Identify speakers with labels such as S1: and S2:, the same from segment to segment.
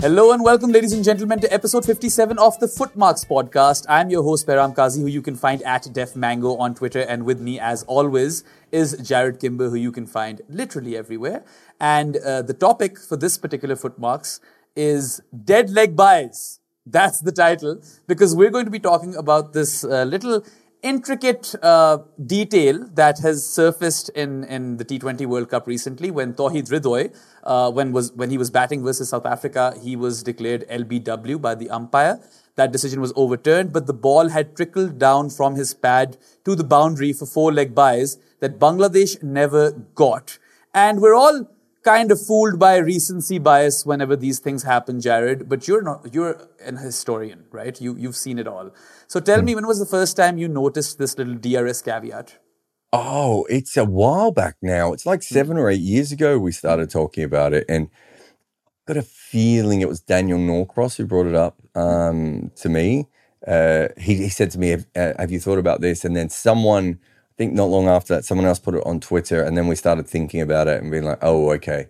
S1: Hello and welcome, ladies and gentlemen, to episode 57 of the Footmarks podcast. I'm your host, Behram Kazi, who you can find at DefMango on Twitter. And with me, as always, is Jared Kimber, who you can find literally everywhere. And the topic for this particular Footmarks is Dead Leg Buys. That's the title, because we're going to be talking about this little intricate detail that has surfaced in the T20 World Cup recently when Tauhid Hridoy, when he was batting versus South Africa, he was declared LBW by the umpire. That decision was overturned, but the ball had trickled down from his pad to the boundary for 4-leg buys that Bangladesh never got. And we're all kind of fooled by recency bias whenever these things happen, Jared, but you're an historian, right? You've seen it all. So tell me, when was the first time you noticed this little DRS caveat?
S2: Oh, it's a while back now. It's like 7 or 8 years ago we started talking about it, and I've got a feeling it was Daniel Norcross who brought it up to me. He said to me, have you thought about this? And then someone, I think not long after that, someone else put it on Twitter, and then we started thinking about it and being like, oh, okay.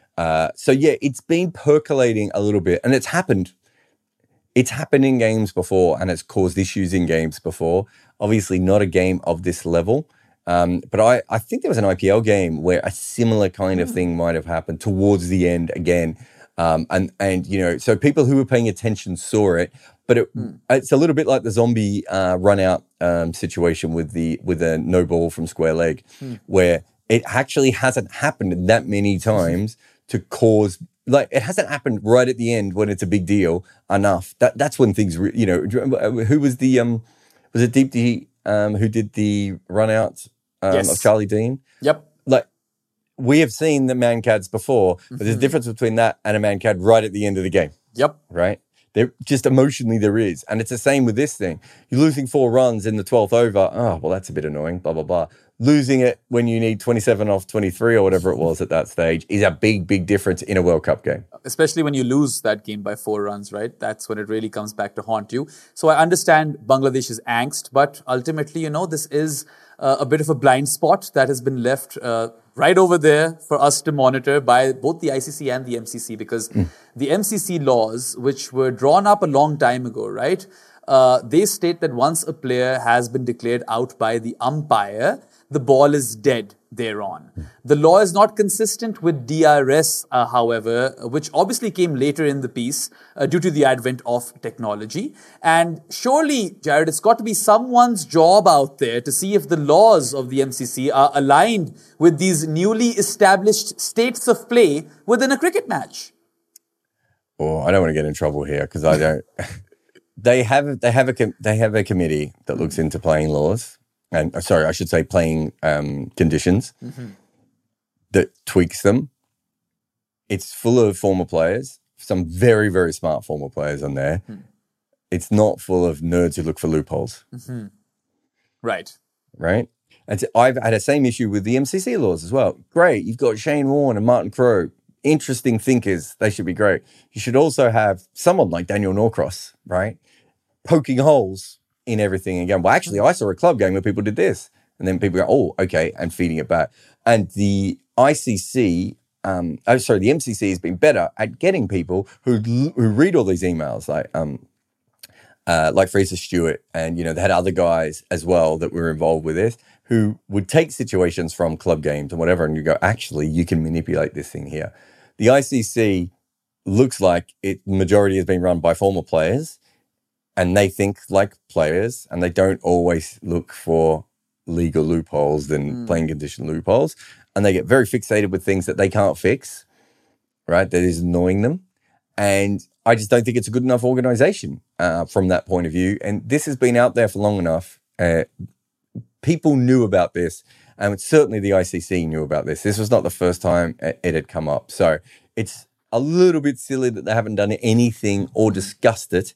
S2: So yeah, it's been percolating a little bit, and it's happened. It's happened in games before, and it's caused issues in games before. Obviously not a game of this level, but I think there was an IPL game where a similar kind of thing might have happened towards the end again. And you know, so people who were paying attention saw it, but it's a little bit like the zombie run out situation with a no ball from square leg, where it actually hasn't happened that many times to cause, like, it hasn't happened right at the end when it's a big deal enough. That's when things, you know, who was the was it Deepti who did the run out of Charlie Dean?
S1: Yep.
S2: Like, we have seen the Mancads before, but there's a difference between that and a Mancad right at the end of the game.
S1: Yep.
S2: Right? There, just emotionally there is. And it's the same with this thing. You're losing 4 runs in the 12th over. Oh, well, that's a bit annoying, blah, blah, blah. Losing it when you need 27 off 23 or whatever it was at that stage is a big, big difference in a World Cup game.
S1: Especially when you lose that game by 4 runs, right? That's when it really comes back to haunt you. So I understand Bangladesh's angst, but ultimately, you know, this is a bit of a blind spot that has been left right over there for us to monitor by both the ICC and the MCC, because the MCC laws, which were drawn up a long time ago, right? They state that once a player has been declared out by the umpire, the ball is dead thereon. The law is not consistent with DRS, however, which obviously came later in the piece due to the advent of technology. And surely, Jared, it's got to be someone's job out there to see if the laws of the MCC are aligned with these newly established states of play within a cricket match.
S2: Oh, I don't want to get in trouble here because I don't. They have a committee that looks into playing laws. And sorry, I should say playing conditions that tweaks them. It's full of former players, some very, very smart former players on there. It's not full of nerds who look for loopholes.
S1: Right.
S2: Right? And I've had the same issue with the MCC laws as well. Great, you've got Shane Warne and Martin Crowe, interesting thinkers. They should be great. You should also have someone like Daniel Norcross, right, poking holes in everything again. Well, actually, I saw a club game where people did this, and then people go, "Oh, okay," and feeding it back. And the ICC, the MCC has been better at getting people who read all these emails, like Fraser Stewart, and you know they had other guys as well that were involved with this, who would take situations from club games and whatever, and you go, "Actually, you can manipulate this thing here." The ICC looks like it majority has been run by former players. And they think like players, and they don't always look for legal loopholes than playing condition loopholes. And they get very fixated with things that they can't fix, right? That is annoying them. And I just don't think it's a good enough organization from that point of view. And this has been out there for long enough. People knew about this, and certainly the ICC knew about this. This was not the first time it had come up. So it's a little bit silly that they haven't done anything or discussed it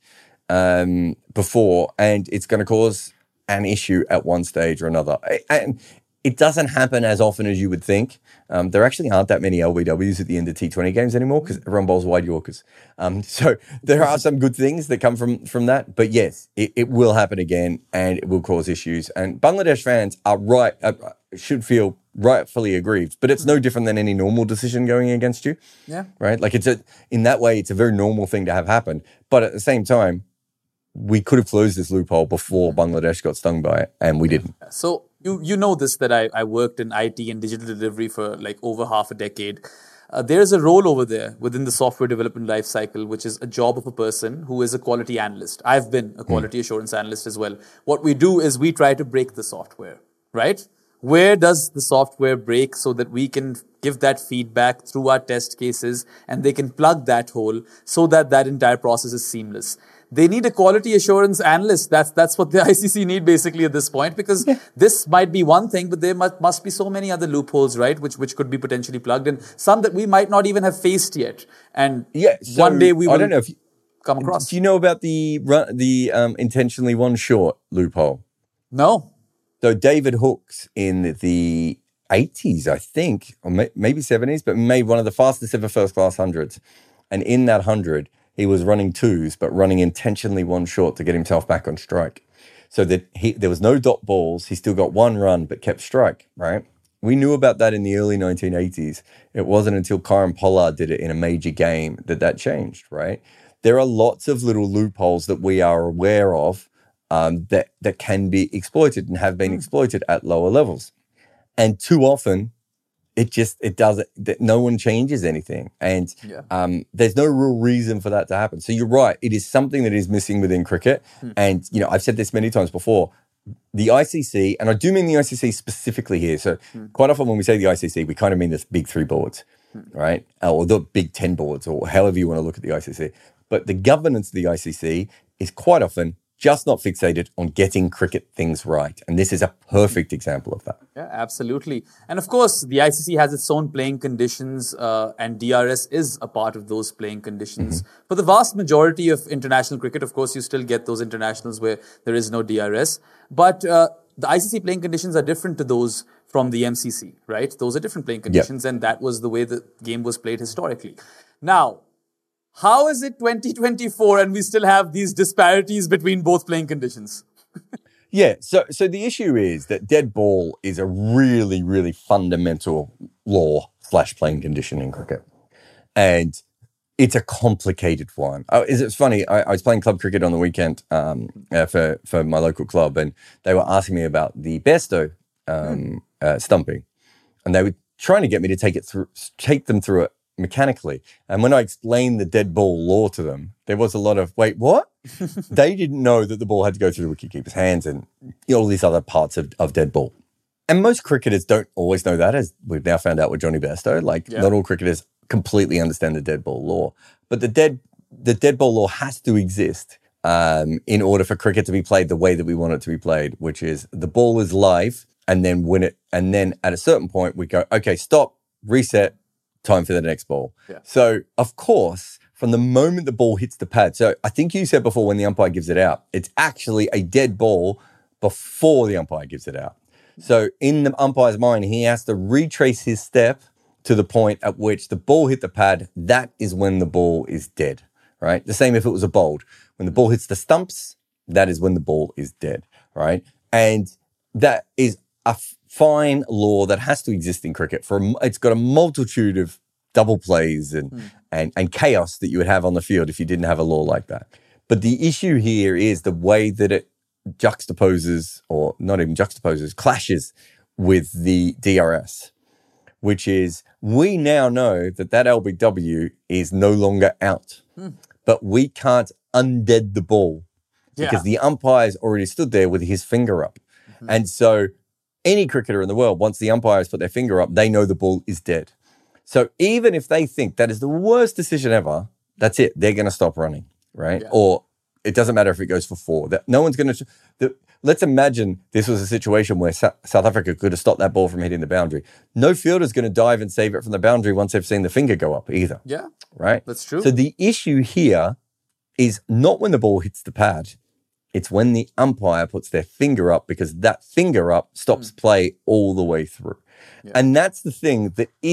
S2: before, and it's going to cause an issue at one stage or another. And it doesn't happen as often as you would think. There actually aren't that many LBWs at the end of T20 games anymore because everyone bowls wide Yorkers. So there are some good things that come from that. But yes, it will happen again, and it will cause issues. And Bangladesh fans are should feel rightfully aggrieved. But it's no different than any normal decision going against you.
S1: Yeah.
S2: Right? Like in that way, it's a very normal thing to have happen. But at the same time, we could have closed this loophole before Bangladesh got stung by it, and we didn't.
S1: So you know this, that I worked in IT and digital delivery for like over half a decade. There is a role over there within the software development life cycle, which is a job of a person who is a quality analyst. I've been a quality assurance analyst as well. What we do is we try to break the software, right? Where does the software break so that we can give that feedback through our test cases and they can plug that hole so that that entire process is seamless. They need a quality assurance analyst. That's what the ICC need basically at this point, because this might be one thing, but there must be so many other loopholes, right? Which could be potentially plugged in. Some that we might not even have faced yet. And
S2: So
S1: one day we will
S2: I don't know if you,
S1: come across.
S2: Do you know about the intentionally one short loophole?
S1: No.
S2: So David Hooks in the 80s, I think, or maybe 70s, but made one of the fastest ever first class hundreds. And in that 100, he was running twos, but running intentionally one short to get himself back on strike. So that there was no dot balls. He still got one run, but kept strike, right? We knew about that in the early 1980s. It wasn't until Karen Pollard did it in a major game that changed, right? There are lots of little loopholes that we are aware of that can be exploited and have been exploited at lower levels. And too often, it doesn't, no one changes anything. And there's no real reason for that to happen. So you're right. It is something that is missing within cricket. And, I've said this many times before, the ICC, and I do mean the ICC specifically here. So quite often when we say the ICC, we kind of mean the big three boards, right? Or the big 10 boards, or however you want to look at the ICC. But the governance of the ICC is quite often just not fixated on getting cricket things right. And this is a perfect example of that.
S1: Yeah, absolutely. And of course, the ICC has its own playing conditions, and DRS is a part of those playing conditions. For the vast majority of international cricket, of course, you still get those internationals where there is no DRS. But the ICC playing conditions are different to those from the MCC, right? Those are different playing conditions, and that was the way the game was played historically. Now, how is it 2024 and we still have these disparities between both playing conditions?
S2: So the issue is that dead ball is a really, really fundamental law / playing condition in cricket. And it's a complicated one. It's funny, I was playing club cricket on the weekend for my local club, and they were asking me about the Bairstow stumping. And they were trying to get me to take them through it mechanically. And when I explained the dead ball law to them, there was a lot of, wait, what? They didn't know that the ball had to go through the wicketkeeper's hands and all these other parts of dead ball. And most cricketers don't always know that, as we've now found out with Johnny Bairstow. Not all cricketers completely understand the dead ball law. But the dead ball law has to exist in order for cricket to be played the way that we want it to be played, which is the ball is live, and then and then at a certain point we go, okay, stop, reset, time for the next ball. So, of course, from the moment the ball hits the pad, so I think you said before when the umpire gives it out, it's actually a dead ball before the umpire gives it out. So in the umpire's mind, he has to retrace his step to the point at which the ball hit the pad. That is when the ball is dead, right? The same if it was a bowled. When the ball hits the stumps, that is when the ball is dead, right? And that is a fine law that has to exist in cricket. It's got a multitude of double plays and chaos that you would have on the field if you didn't have a law like that. But the issue here is the way that it juxtaposes, or not even juxtaposes, clashes with the DRS, which is we now know that LBW is no longer out, but we can't undead the ball because the umpire's already stood there with his finger up. And so any cricketer in the world, once the umpires put their finger up, they know the ball is dead. So even if they think that is the worst decision ever, that's it. They're going to stop running, right? Or it doesn't matter if it goes for 4. No one's going to... Let's imagine this was a situation where South Africa could have stopped that ball from hitting the boundary. No fielder's going to dive and save it from the boundary once they've seen the finger go up either.
S1: Yeah.
S2: Right?
S1: That's true.
S2: So the issue here is not when the ball hits the pad. It's when the umpire puts their finger up, because that finger up stops play all the way through. Yeah. And that's the thing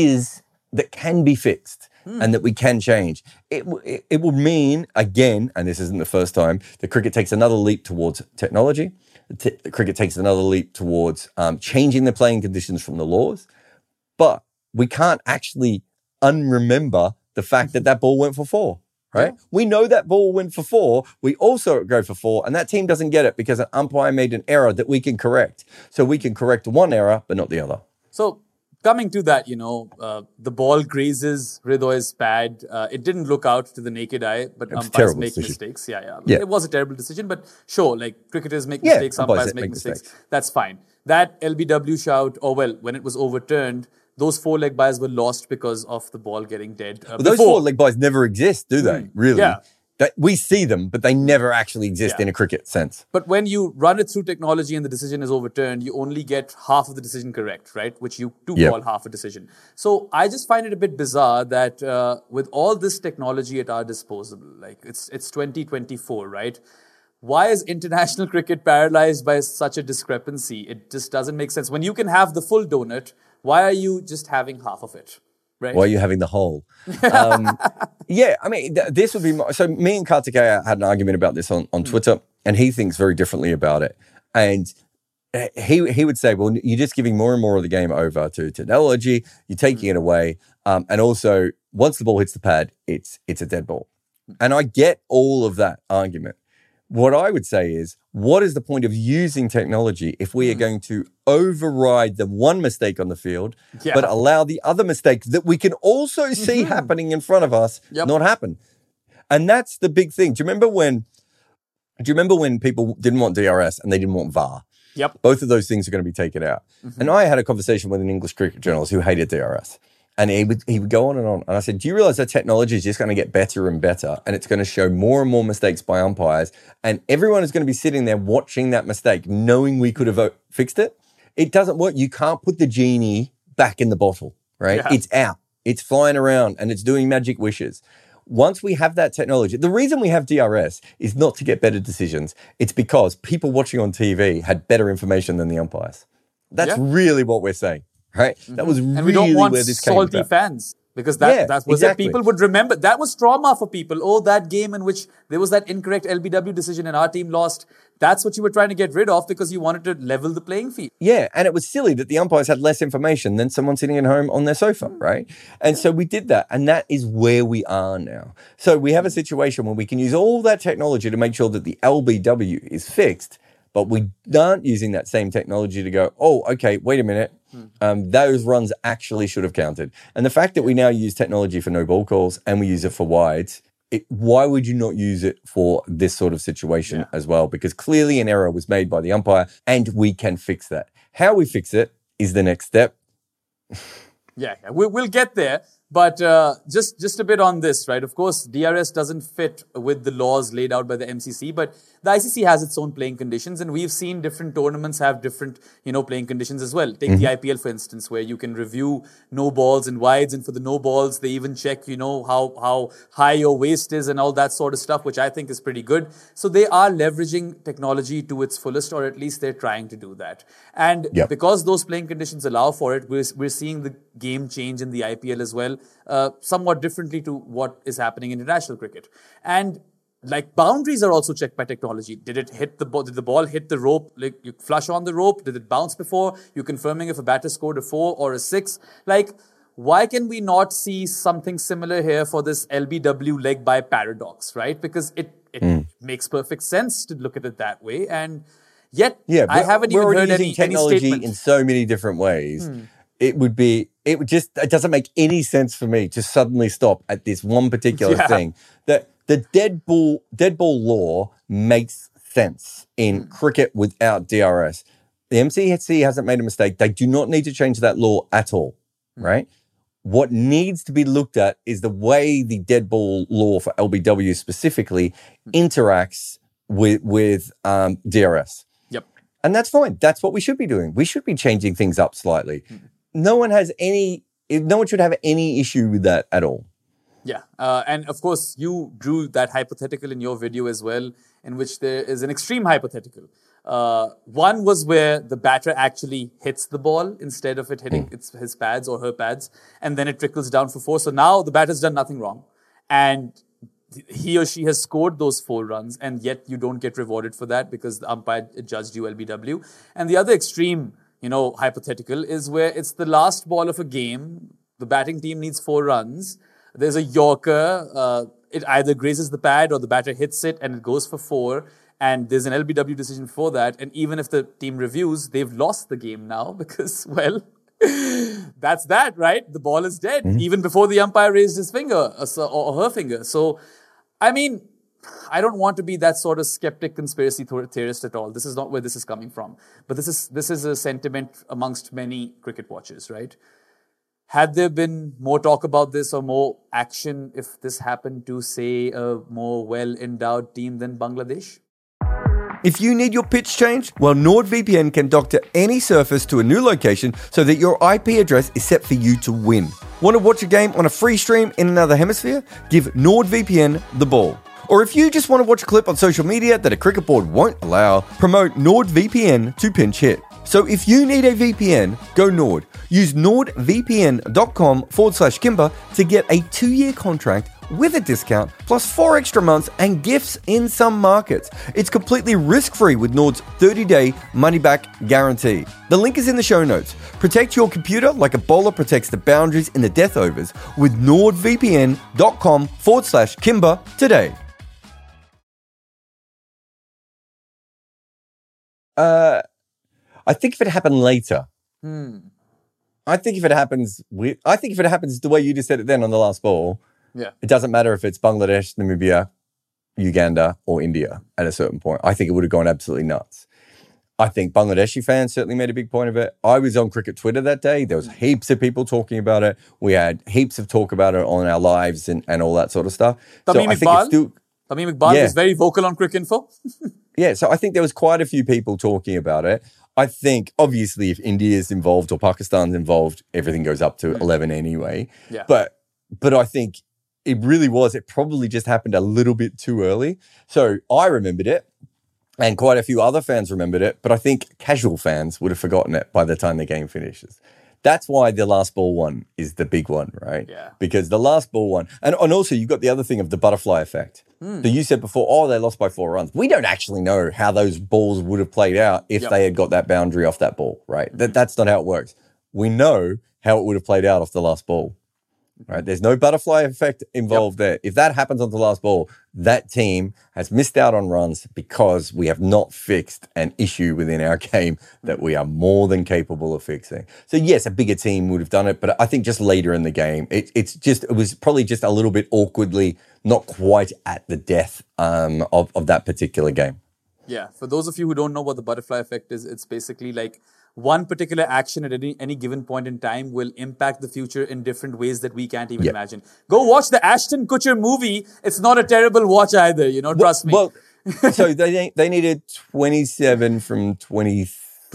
S2: that can be fixed and that we can change. It would mean, again, and this isn't the first time, that cricket takes another leap towards technology, cricket takes another leap towards changing the playing conditions from the laws. But we can't actually unremember the fact that that ball went for 4, right? Yeah. We know that ball went for 4. We also go for 4, and that team doesn't get it because an umpire made an error that we can correct. So we can correct one error, but not the other.
S1: So coming to that, the ball grazes Hridoy's pad. It didn't look out to the naked eye, but umpires make mistakes. Yeah. It was a terrible decision, but sure, like cricketers make mistakes, umpires make mistakes. That's fine. That LBW shout, when it was overturned, those 4 leg byes were lost because of the ball getting dead.
S2: Those 4 leg byes never exist, do they? Really?
S1: Yeah.
S2: We see them, but they never actually exist in a cricket sense.
S1: But when you run it through technology and the decision is overturned, you only get half of the decision correct, right? Which you do call half a decision. So I just find it a bit bizarre that with all this technology at our disposal, like it's 2024, right? Why is international cricket paralyzed by such a discrepancy? It just doesn't make sense. When you can have the full donut, why are you just having half of it? Right.
S2: Why are you having the whole? I mean, this would be... So me and Kartikeya had an argument about this on Twitter, and he thinks very differently about it. And he would say, well, you're just giving more and more of the game over to technology. You're taking it away. And also, once the ball hits the pad, it's a dead ball. And I get all of that argument. What I would say is, what is the point of using technology if we are going to override the one mistake on the field, but allow the other mistakes that we can also see happening in front of us not happen? And that's the big thing. Do you remember when people didn't want DRS and they didn't want VAR?
S1: Yep.
S2: Both of those things are going to be taken out. And I had a conversation with an English cricket journalist who hated DRS. And he would go on. And I said, do you realize that technology is just going to get better and better? And it's going to show more and more mistakes by umpires. And everyone is going to be sitting there watching that mistake, knowing we could have fixed it. It doesn't work. You can't put the genie back in the bottle, right? Yeah. It's out. It's flying around and it's doing magic wishes. Once we have that technology, the reason we have DRS is not to get better decisions. It's because people watching on TV had better information than the umpires. That's really what we're saying. Right? That was really where this came from.
S1: And we don't want salty fans because that was exactly. That people would remember. That was trauma for people. Oh, that game in which there was that incorrect LBW decision and our team lost. That's what you were trying to get rid of because you wanted to level the playing field.
S2: Yeah, and it was silly that the umpires had less information than someone sitting at home on their sofa, right? And so we did that, and that is where we are now. So we have a situation where we can use all that technology to make sure that the LBW is fixed, but we aren't using that same technology to go, oh, okay, wait a minute. Those runs actually should have counted. And the fact that we now use technology for no ball calls and we use it for wides, why would you not use it for this sort of situation as well? Because clearly an error was made by the umpire and we can fix that. How we fix it is the next step.
S1: We'll get there. But just a bit on this, right? Of course, DRS doesn't fit with the laws laid out by the MCC, but the ICC has its own playing conditions, and we've seen different tournaments have different, playing conditions as well. Take the IPL, for instance, where you can review no balls and wides, and for the no balls, they even check, how high your waist is and all that sort of stuff, which I think is pretty good. So they are leveraging technology to its fullest, or at least they're trying to do that. And because those playing conditions allow for it, we're seeing the game change in the IPL as well. Somewhat differently to what is happening in international cricket. And like boundaries are also checked by technology. Did it hit the ball? Did the ball hit the rope? Like you flush on the rope? Did it bounce before? You're confirming if a batter scored a 4 or a 6. Like, why can we not see something similar here for this LBW leg by paradox, right? Because it makes perfect sense to look at it that way. And yet, I haven't even heard any statement.
S2: In so many different ways. It doesn't make any sense for me to suddenly stop at this one particular thing. That the dead ball law makes sense in cricket without DRS. The MCC hasn't made a mistake. They do not need to change that law at all, right? What needs to be looked at is the way the dead ball law for LBW specifically interacts with DRS.
S1: Yep.
S2: And that's fine. That's what we should be doing. We should be changing things up slightly. No one should have any issue with that at all.
S1: Yeah. And of course, you drew that hypothetical in your video as well, in which there is an extreme hypothetical. One was where the batter actually hits the ball instead of it hitting his pads or her pads, and then it trickles down for 4. So now the batter's done nothing wrong. And he or she has scored those 4 runs, and yet you don't get rewarded for that because the umpire judged you LBW. And the other extreme, hypothetical is where it's the last ball of a game. The batting team needs 4 runs. There's a Yorker. It either grazes the pad or the batter hits it and it goes for 4. And there's an LBW decision for that. And even if the team reviews, they've lost the game now because, well, that's that, right? The ball is dead even before the umpire raised his finger or her finger. So, I mean, I don't want to be that sort of skeptic conspiracy theorist at all. This is not where this is coming from. But this is a sentiment amongst many cricket watchers, right? Had there been more talk about this or more action if this happened to, say, a more well-endowed team than Bangladesh?
S2: If you need your pitch changed, well, NordVPN can doctor any surface to a new location so that your IP address is set for you to win. Want to watch a game on a free stream in another hemisphere? Give NordVPN the ball. Or if you just want to watch a clip on social media that a cricket board won't allow, promote NordVPN to pinch hit. So if you need a VPN, go Nord. Use nordvpn.com/Kimber to get a 2-year contract with a discount, plus 4 extra months and gifts in some markets. It's completely risk-free with Nord's 30-day money-back guarantee. The link is in the show notes. Protect your computer like a bowler protects the boundaries in the death overs with nordvpn.com/Kimber today. I think if it happened later, I think if it happens the way you just said it then on the last ball, it doesn't matter if it's Bangladesh, Namibia, Uganda, or India at a certain point. I think it would have gone absolutely nuts. I think Bangladeshi fans certainly made a big point of it. I was on cricket Twitter that day. There was heaps of people talking about it. We had heaps of talk about it on our lives and all that sort of stuff.
S1: Tamim Iqbal is very vocal on Cricinfo.
S2: Yeah, so I think there was quite a few people talking about it. I think, obviously, if India is involved or Pakistan's involved, everything goes up to 11 anyway.
S1: Yeah.
S2: But I think it probably just happened a little bit too early. So I remembered it, and quite a few other fans remembered it, but I think casual fans would have forgotten it by the time the game finishes. That's why the last ball one is the big one, right?
S1: Yeah.
S2: Because the last ball one, and also you've got the other thing of the butterfly effect. So you said before, they lost by 4 runs. We don't actually know how those balls would have played out if they had got that boundary off that ball, right? That's not how it works. We know how it would have played out off the last ball, right? There's no butterfly effect involved there. If that happens on the last ball, that team has missed out on runs because we have not fixed an issue within our game that we are more than capable of fixing. So yes, a bigger team would have done it, but I think just later in the game, it was probably just a little bit awkwardly, not quite at the death of that particular game.
S1: Yeah, for those of you who don't know what the butterfly effect is, it's basically like one particular action at any given point in time will impact the future in different ways that we can't even imagine. Go watch the Ashton Kutcher movie. It's not a terrible watch either, trust me.
S2: Well, so they needed 27 from 23?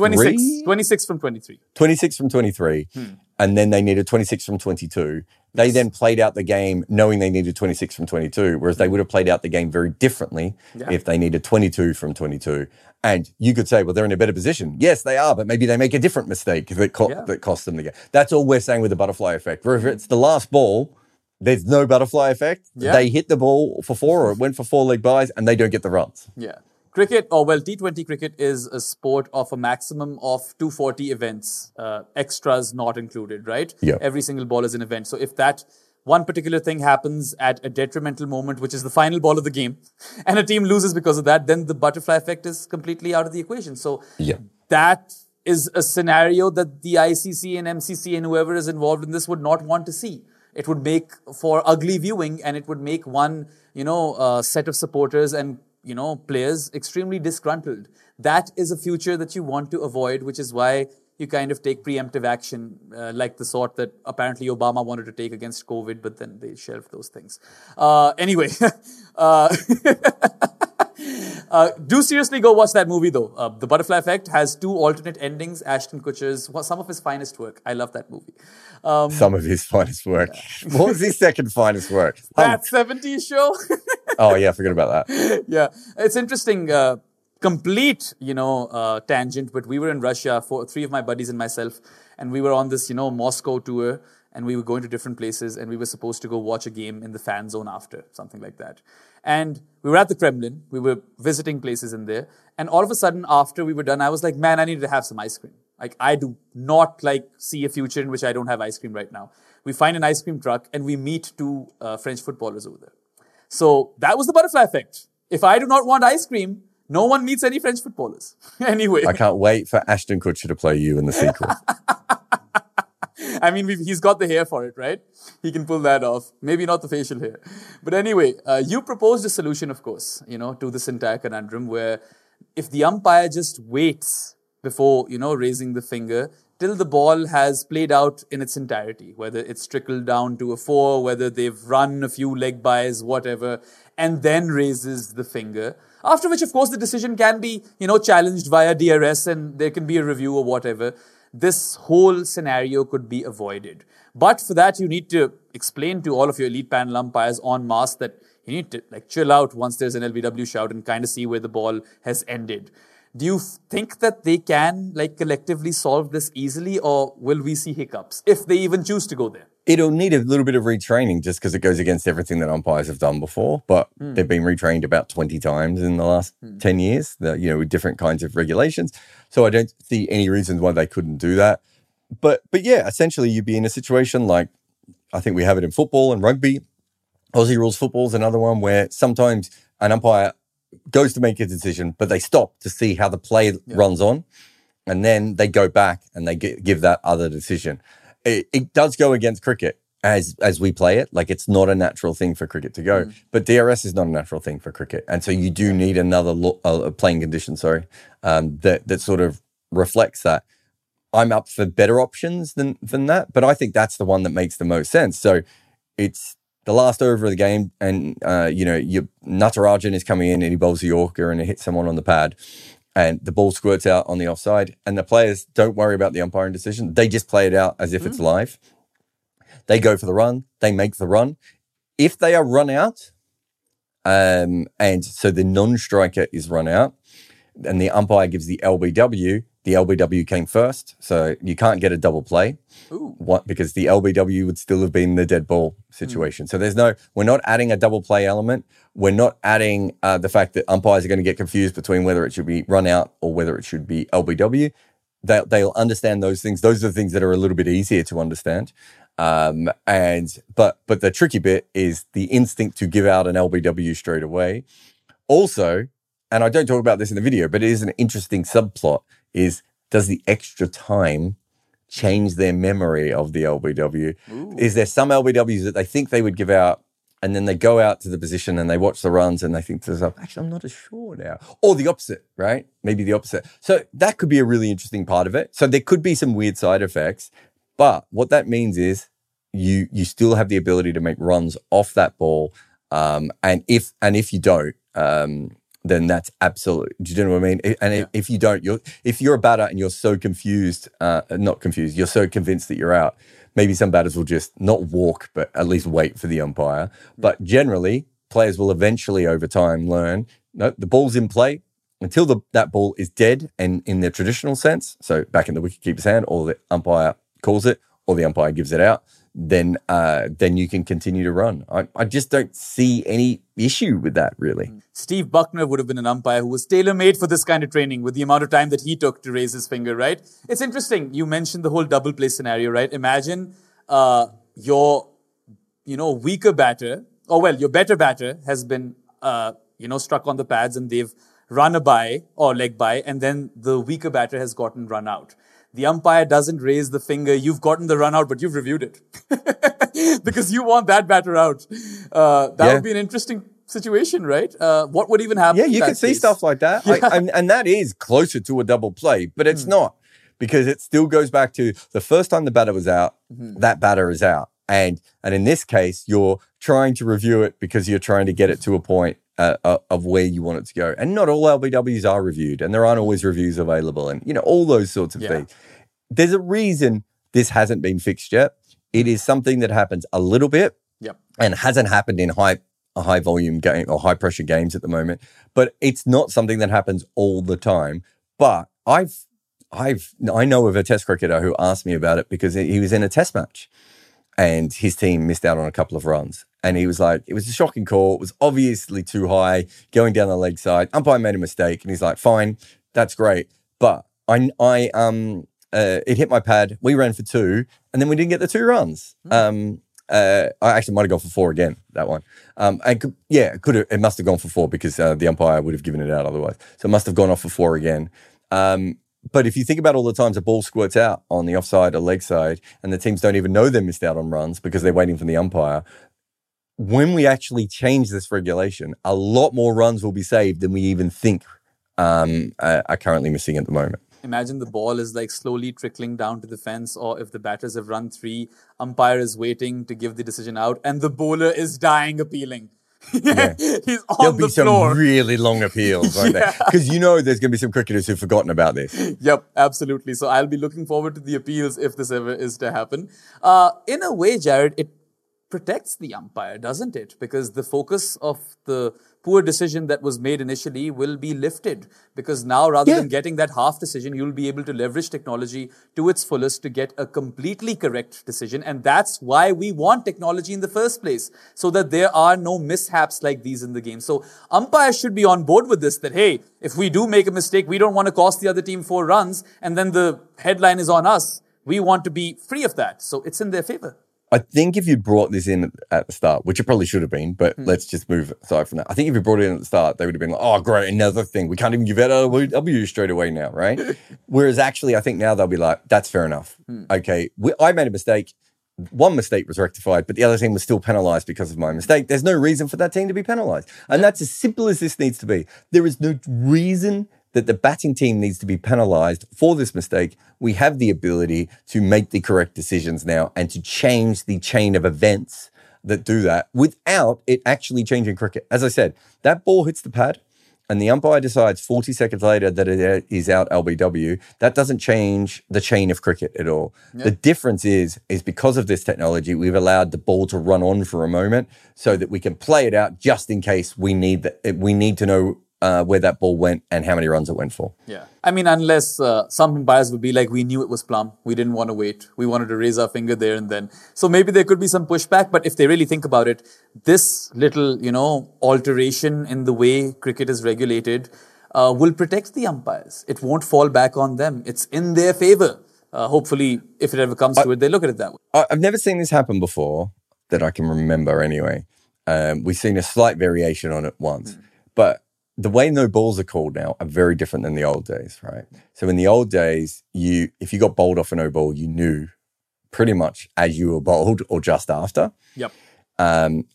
S1: 26 from 23.
S2: 26 from 23. And then they needed 26 from 22. They then played out the game knowing they needed 26 from 22, whereas they would have played out the game very differently if they needed 22 from 22. And you could say, well, they're in a better position. Yes, they are, but maybe they make a different mistake that costs them the game. That's all we're saying with the butterfly effect. Where if it's the last ball, there's no butterfly effect. Yeah. They hit the ball for 4 or it went for 4 leg byes and they don't get the runs.
S1: Yeah. Cricket, T20 cricket is a sport of a maximum of 240 events, extras not included, right?
S2: Yeah.
S1: Every single ball is an event. So if that one particular thing happens at a detrimental moment, which is the final ball of the game, and a team loses because of that, then the butterfly effect is completely out of the equation. So that is a scenario that the ICC and MCC and whoever is involved in this would not want to see. It would make for ugly viewing, and it would make one, set of supporters and players extremely disgruntled. That is a future that you want to avoid, which is why you kind of take preemptive action, like the sort that apparently Obama wanted to take against COVID, but then they shelved those things. Anyway, do seriously go watch that movie though. The Butterfly Effect has 2 alternate endings. Ashton Kutcher's, some of his finest work. I love that movie.
S2: Some of his finest work. What was his second finest work?
S1: That 70s show.
S2: Oh yeah, forget about that.
S1: Yeah, it's interesting. Complete, tangent, but we were in Russia, 3 of my buddies and myself, and we were on this, Moscow tour, and we were going to different places, and we were supposed to go watch a game in the fan zone after, something like that. And we were at the Kremlin, we were visiting places in there, and all of a sudden, after we were done, I was like, man, I need to have some ice cream. Like, I do not see a future in which I don't have ice cream right now. We find an ice cream truck, and we meet two French footballers over there. So that was the butterfly effect. If I do not want ice cream, no one meets any French footballers. Anyway.
S2: I can't wait for Ashton Kutcher to play you in the sequel.
S1: I mean, he's got the hair for it, right? He can pull that off. Maybe not the facial hair. But anyway, you proposed a solution, of course, to this entire conundrum where if the umpire just waits before, raising the finger till the ball has played out in its entirety, whether it's trickled down to a 4, whether they've run a few leg bys, whatever, and then raises the finger. After which, of course, the decision can be, challenged via DRS and there can be a review or whatever. This whole scenario could be avoided. But for that, you need to explain to all of your elite panel umpires en masse that you need to chill out once there's an LBW shout and kind of see where the ball has ended. Do you think that they can collectively solve this easily, or will we see hiccups if they even choose to go there?
S2: It'll need a little bit of retraining just because it goes against everything that umpires have done before. But they've been retrained about 20 times in the last 10 years, with different kinds of regulations. So I don't see any reasons why they couldn't do that. But yeah, essentially you'd be in a situation like, I think we have it in football and rugby. Aussie rules football is another one where sometimes an umpire goes to make a decision, but they stop to see how the play runs on. And then they go back and they give that other decision. It does go against cricket as we play it. It's not a natural thing for cricket to go. But DRS is not a natural thing for cricket. And so you do need another playing condition, that sort of reflects that. I'm up for better options than that. But I think that's the one that makes the most sense. So it's the last over of the game and, your Natarajan is coming in and he bowls a Yorker and it hits someone on the pad. And the ball squirts out on the offside, and the players don't worry about the umpiring decision. They just play it out as if it's live. They go for the run. They make the run. If they are run out, and so the non-striker is run out, and the umpire gives the LBW came first, so you can't get a double play. Because the LBW would still have been the dead ball situation. So we're not adding a double play element. We're not adding the fact that umpires are going to get confused between whether it should be run out or whether it should be LBW. They'll understand those things. Those are the things that are a little bit easier to understand. But the tricky bit is the instinct to give out an LBW straight away. Also, and I don't talk about this in the video, but it is an interesting subplot, does the extra time change their memory of the LBW? Ooh. Is there some LBWs that they think they would give out and then they go out to the position and they watch the runs and they think to themselves, actually, I'm not as sure now. Or the opposite, right? Maybe the opposite. So that could be a really interesting part of it. So there could be some weird side effects, but what that means is you still have the ability to make runs off that ball. And if you don't, then that's absolute. Do you know what I mean? And if you don't, if you're a batter and you're so confused, not confused, you're so convinced that you're out, maybe some batters will just not walk, but at least wait for the umpire. But generally, players will eventually over time learn, no, the ball's in play until that ball is dead and in the traditional sense, so back in the wicketkeeper's hand, or the umpire calls it, or the umpire gives it out, then you can continue to run. I just don't see any issue with that, really.
S1: Steve Buckner would have been an umpire who was tailor-made for this kind of training with the amount of time that he took to raise his finger, right? It's interesting. You mentioned the whole double play scenario, right? Imagine your weaker batter, your better batter has been struck on the pads and they've run a bye or leg bye, and then the weaker batter has gotten run out. The umpire doesn't raise the finger. You've gotten the run out, but you've reviewed it because you want that batter out. That would be an interesting situation, right? What would even happen?
S2: Yeah, you can see stuff like that. Yeah. And that is closer to a double play, but it's not, because it still goes back to the first time the batter was out, that batter is out. And in this case, you're trying to review it because you're trying to get it to a point of where you want it to go. And not all LBWs are reviewed, and there aren't always reviews available, and all those sorts of things. There's a reason this hasn't been fixed yet. It is something that happens a little bit and hasn't happened in a high volume game or high pressure games at the moment, but it's not something that happens all the time. But I know of a test cricketer who asked me about it because he was in a test match and his team missed out on a couple of runs. And he was like, it was a shocking call. It was obviously too high going down the leg side. Umpire made a mistake. And he's like, fine, that's great. But it hit my pad. We ran for 2 and then we didn't get the 2 runs. I actually might have gone for 4 again, that one. It must have gone for 4 because the umpire would have given it out otherwise. So it must have gone off for 4 again. But if you think about all the times a ball squirts out on the offside or leg side and the teams don't even know they missed out on runs because they're waiting for the umpire, when we actually change this regulation, a lot more runs will be saved than we even think are currently missing at the moment.
S1: Imagine the ball is like slowly trickling down to the fence, or if the batters have run 3, umpire is waiting to give the decision out, and the bowler is dying appealing.
S2: Yeah.
S1: He's on
S2: There'll
S1: the
S2: be
S1: floor.
S2: some really long appeals, won't there? Because there's going to be some cricketers who've forgotten about this.
S1: Yep, absolutely. So I'll be looking forward to the appeals if this ever is to happen. In a way, Jared, it protects the umpire, doesn't it? Because the focus of the poor decision that was made initially will be lifted. Because now, rather than getting that half decision, you'll be able to leverage technology to its fullest to get a completely correct decision. And that's why we want technology in the first place, so that there are no mishaps like these in the game. So umpires should be on board with this, that, hey, if we do make a mistake, we don't want to cost the other team 4 runs, and then the headline is on us. We want to be free of that. So it's in their favor.
S2: I think if you brought this in at the start, which it probably should have been, but let's just move aside from that. I think if you brought it in at the start, they would have been like, oh, great, another thing. We can't even give it a W straight away now, right? Whereas actually, I think now they'll be like, that's fair enough. Okay, I made a mistake. One mistake was rectified, but the other team was still penalized because of my mistake. There's no reason for that team to be penalized. And that's as simple as this needs to be. There is no reason that the batting team needs to be penalized for this mistake. We have the ability to make the correct decisions now and to change the chain of events that do that without it actually changing cricket. As I said, that ball hits the pad and the umpire decides 40 seconds later that it is out LBW. That doesn't change the chain of cricket at all. Yep. The difference is because of this technology, we've allowed the ball to run on for a moment so that we can play it out just in case we need to know where that ball went and how many runs it went for.
S1: Yeah. I mean, unless some umpires would be like, we knew it was plum. We didn't want to wait. We wanted to raise our finger there and then. So maybe there could be some pushback. But if they really think about it, this little, alteration in the way cricket is regulated will protect the umpires. It won't fall back on them. It's in their favor. Hopefully, if it ever comes to it, they look at it that way.
S2: I've never seen this happen before that I can remember anyway. We've seen a slight variation on it once. But the way no balls are called now are very different than the old days, right? So in the old days, if you got bowled off a no ball, you knew pretty much as you were bowled or just after.
S1: Yep.
S2: And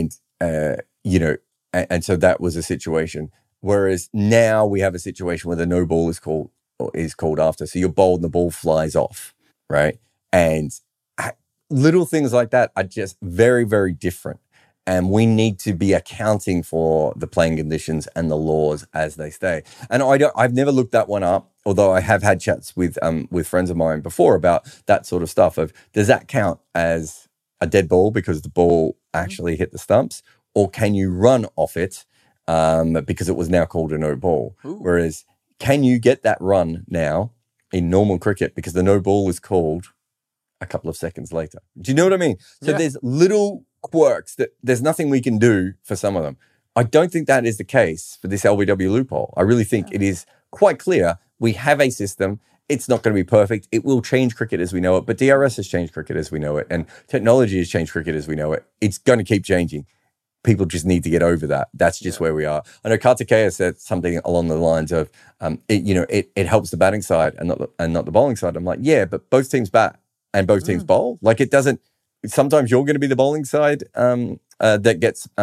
S2: so that was a situation. Whereas now we have a situation where the no ball is called after. So you're bowled and the ball flies off, right? And little things like that are just very, very different. And we need to be accounting for the playing conditions and the laws as they stay. And I've never looked that one up, although I have had chats with friends of mine before about that sort of stuff of, does that count as a dead ball because the ball actually hit the stumps? Or can you run off it because it was now called a no ball? Ooh. Whereas, can you get that run now in normal cricket because the no ball is called a couple of seconds later? Do you know what I mean? So there's little quirks that there's nothing we can do for some of them. I don't think that is the case for this LBW loophole. I really think it is quite clear. We have a system. It's not going to be perfect. It will change cricket as we know it, but DRS has changed cricket as we know it, and technology has changed cricket as we know it. It's going to keep changing. People just need to get over that. That's just where we are. I know Kartikeya said something along the lines of, it helps the batting side and not the bowling side. I'm like, yeah, but both teams bat and both teams bowl. Like, it doesn't. Sometimes you're going to be the bowling side that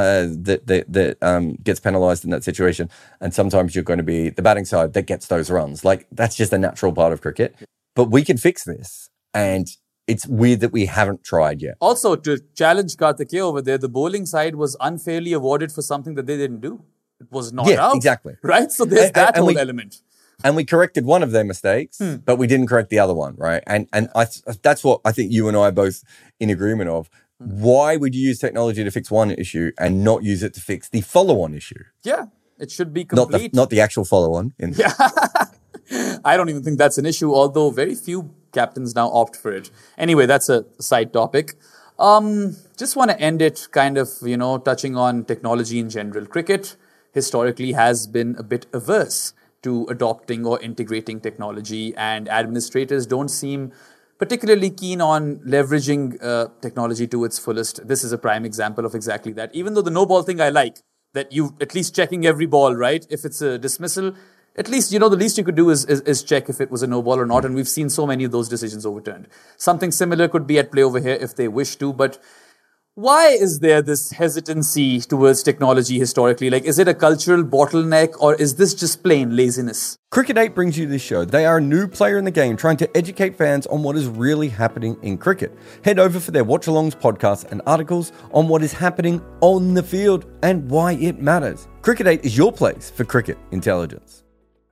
S2: gets penalised in that situation, and sometimes you're going to be the batting side that gets those runs. Like, that's just a natural part of cricket. But we can fix this, and it's weird that we haven't tried yet.
S1: Also, to challenge Kartikeya over there, the bowling side was unfairly awarded for something that they didn't do. It was not out.
S2: Exactly.
S1: Right? So there's that whole element.
S2: And we corrected one of their mistakes, but we didn't correct the other one, right? And that's what I think you and I are both in agreement of. Why would you use technology to fix one issue and not use it to fix the follow-on issue?
S1: Yeah, it should be complete.
S2: Not the actual follow-on.
S1: Yeah. I don't even think that's an issue, although very few captains now opt for it. Anyway, that's a side topic. Just want to end it kind of, touching on technology in general. Cricket historically has been a bit averse to adopting or integrating technology, and administrators don't seem particularly keen on leveraging technology to its fullest. This is a prime example of exactly that. Even though the no ball thing I like, that you at least checking every ball, right? If it's a dismissal, at least, the least you could do is check if it was a no ball or not. And we've seen so many of those decisions overturned. Something similar could be at play over here if they wish to. But why is there this hesitancy towards technology historically? Like, is it a cultural bottleneck or is this just plain laziness?
S2: Cricket 8 brings you this show. They are a new player in the game trying to educate fans on what is really happening in cricket. Head over for their watch-alongs, podcasts and articles on what is happening on the field and why it matters. Cricket 8 is your place for cricket intelligence.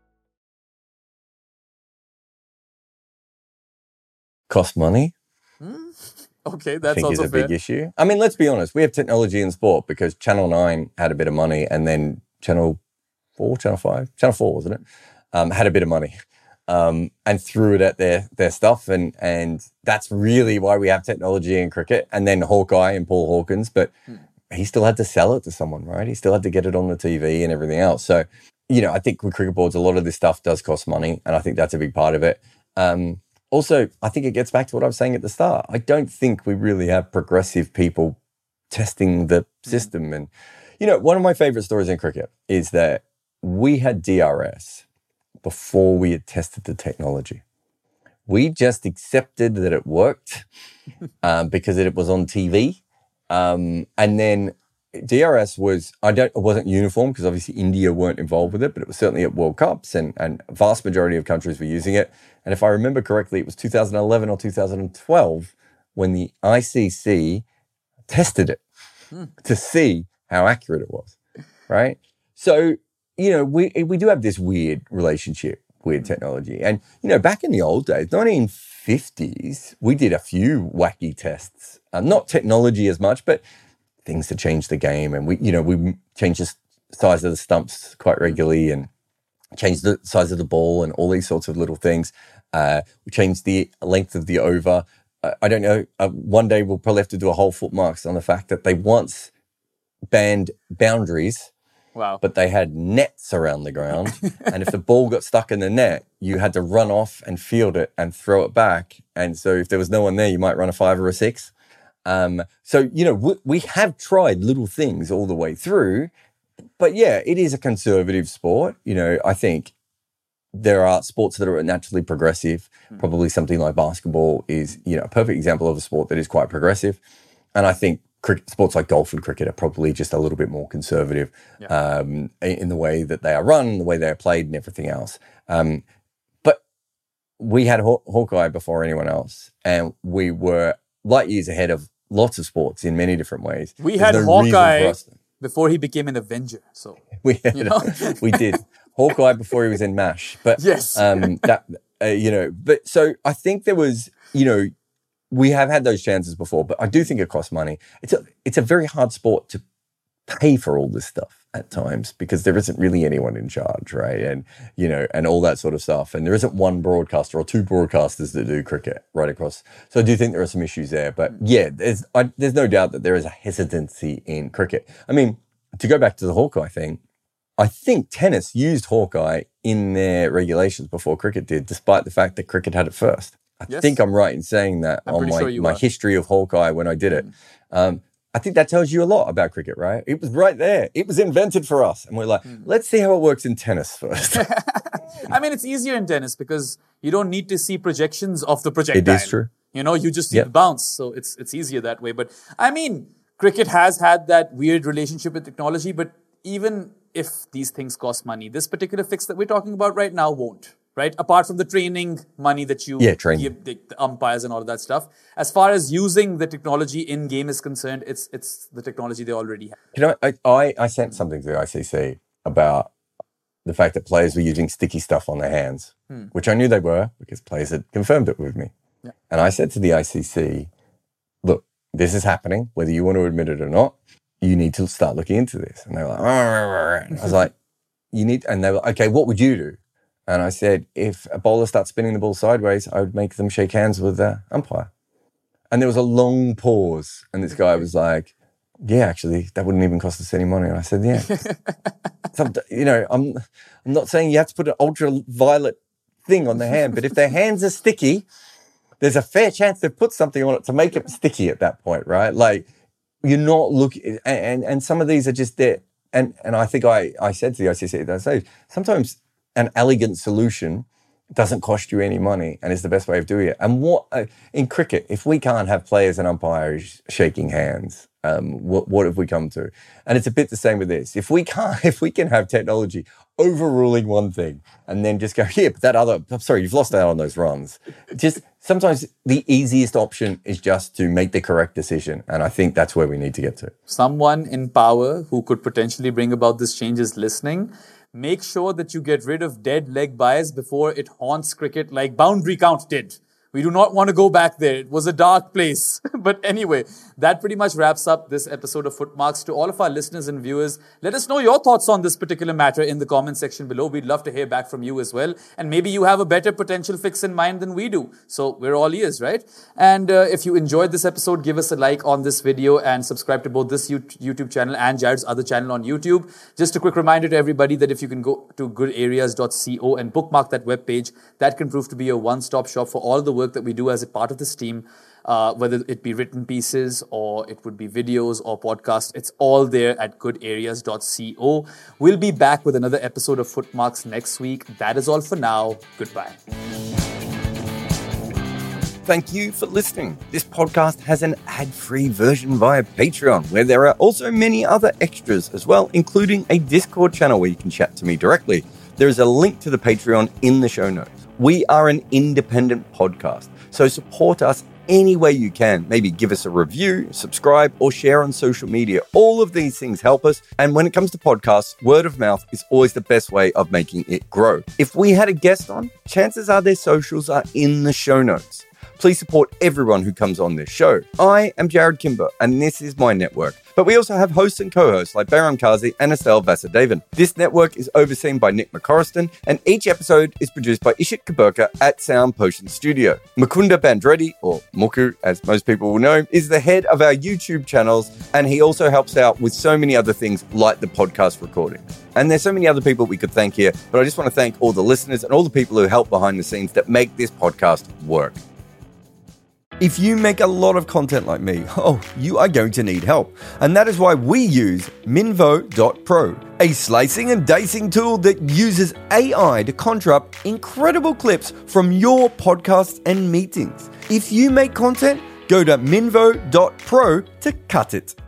S2: Cost money?
S1: Okay, that's
S2: I think
S1: also
S2: is a big issue. I mean, let's be honest. We have technology in sport because Channel 9 had a bit of money, and then Channel 4, Channel 5, Channel 4, wasn't it? Had a bit of money and threw it at their stuff. And that's really why we have technology in cricket. And then Hawkeye and Paul Hawkins, but he still had to sell it to someone, right? He still had to get it on the TV and everything else. So, I think with cricket boards, a lot of this stuff does cost money, and I think that's a big part of it. Also, I think it gets back to what I was saying at the start. I don't think we really have progressive people testing the system. And, one of my favorite stories in cricket is that we had DRS before we had tested the technology. We just accepted that it worked because it was on TV. And then DRS was, it wasn't uniform because obviously India weren't involved with it, but it was certainly at World Cups and a vast majority of countries were using it. And if I remember correctly, it was 2011 or 2012 when the ICC tested it to see how accurate it was, right? So, we do have this weird relationship with technology. And, back in the old days, 1950s, we did a few wacky tests. Not technology as much, but things to change the game. And we changed the size of the stumps quite regularly and changed the size of the ball and all these sorts of little things. We changed the length of the over. I don't know. One day we'll probably have to do a whole foot marks on the fact that they once banned boundaries.
S1: Wow.
S2: But they had nets around the ground. And if the ball got stuck in the net, you had to run off and field it and throw it back. And so if there was no one there, you might run a 5 or a 6. So, we have tried little things all the way through, but yeah, it is a conservative sport. I think there are sports that are naturally progressive. Probably something like basketball is, a perfect example of a sport that is quite progressive. And I think sports like golf and cricket are probably just a little bit more conservative in the way that they are run, the way they are played and everything else. But we had Hawkeye before anyone else, and we were light years ahead of lots of sports in many different ways.
S1: We had Hawkeye before he became an Avenger. So
S2: we did Hawkeye before he was in MASH. But
S1: yes,
S2: but so I think there was, we have had those chances before, but I do think it costs money. It's a very hard sport to pay for all this stuff at times because there isn't really anyone in charge, right? And, and all that sort of stuff. And there isn't one broadcaster or two broadcasters that do cricket right across. So I do think there are some issues there. But yeah, there's no doubt that there is a hesitancy in cricket. I mean, to go back to the Hawkeye thing, I think tennis used Hawkeye in their regulations before cricket did, despite the fact that cricket had it first. I think I'm right in saying that on my history of Hawkeye when I did it. I think that tells you a lot about cricket, right? It was right there. It was invented for us. And we're like, let's see how it works in tennis first.
S1: I mean, it's easier in tennis because you don't need to see projections of the projectile.
S2: It is true.
S1: You just see the bounce. So it's easier that way. But I mean, cricket has had that weird relationship with technology. But even if these things cost money, this particular fix that we're talking about right now won't. Right? Apart from the training money that you give the umpires and all of that stuff. As far as using the technology in game is concerned, it's the technology they already have.
S2: I sent something to the ICC about the fact that players were using sticky stuff on their hands, which I knew they were because players had confirmed it with me. Yeah. And I said to the ICC, look, this is happening, whether you want to admit it or not, you need to start looking into this. And they were like, I was like, and they were like, okay, what would you do? And I said, if a bowler starts spinning the ball sideways, I would make them shake hands with the umpire. And there was a long pause. And this guy was like, yeah, actually, that wouldn't even cost us any money. And I said, yeah. So, you know, I'm not saying you have to put an ultraviolet thing on the hand, but if their hands are sticky, there's a fair chance they've put something on it to make it sticky at that point, right? Like, you're not looking, and some of these are just there. And I think I said to the ICC that stage, sometimes an elegant solution doesn't cost you any money and is the best way of doing it. And what in cricket, if we can't have players and umpires shaking hands, what have we come to? And it's a bit the same with this. If we can have technology overruling one thing and then just go, yeah, but that other, I'm sorry, you've lost out on those runs. Just sometimes the easiest option is just to make the correct decision. And I think that's where we need to get to.
S1: Someone in power who could potentially bring about this change is listening. Make sure that you get rid of dead leg bias before it haunts cricket like boundary count did. We do not want to go back there. It was a dark place. But anyway, that pretty much wraps up this episode of Footmarks. To all of our listeners and viewers, let us know your thoughts on this particular matter in the comment section below. We'd love to hear back from you as well. And maybe you have a better potential fix in mind than we do. So we're all ears, right? And if you enjoyed this episode, give us a like on this video and subscribe to both this YouTube channel and Jared's other channel on YouTube. Just a quick reminder to everybody that if you can go to goodareas.co and bookmark that webpage, that can prove to be a one-stop shop for all the work that we do as a part of this team, whether it be written pieces or it would be videos or podcasts. It's all there at goodareas.co. We'll be back with another episode of Footmarks next week. That is all for now. Goodbye.
S2: Thank you for listening. This podcast has an ad-free version via Patreon, where there are also many other extras as well, including a Discord channel where you can chat to me directly. There is a link to the Patreon in the show notes. We are an independent podcast, so support us any way you can. Maybe give us a review, subscribe, or share on social media. All of these things help us. And when it comes to podcasts, word of mouth is always the best way of making it grow. If we had a guest on, chances are their socials are in the show notes. Please support everyone who comes on this show. I am Jared Kimber, and this is my network. But we also have hosts and co-hosts like Behram Kazi and Estelle Vasudevan. This network is overseen by Nick McCorriston, and each episode is produced by Ishit Kaburka at Sound Potion Studio. Mukunda Bandreddi, or Muku as most people will know, is the head of our YouTube channels, and he also helps out with so many other things like the podcast recording. And there's so many other people we could thank here, but I just want to thank all the listeners and all the people who help behind the scenes that make this podcast work. If you make a lot of content like me, you are going to need help. And that is why we use Minvo.pro, a slicing and dicing tool that uses AI to conjure up incredible clips from your podcasts and meetings. If you make content, go to Minvo.pro to cut it.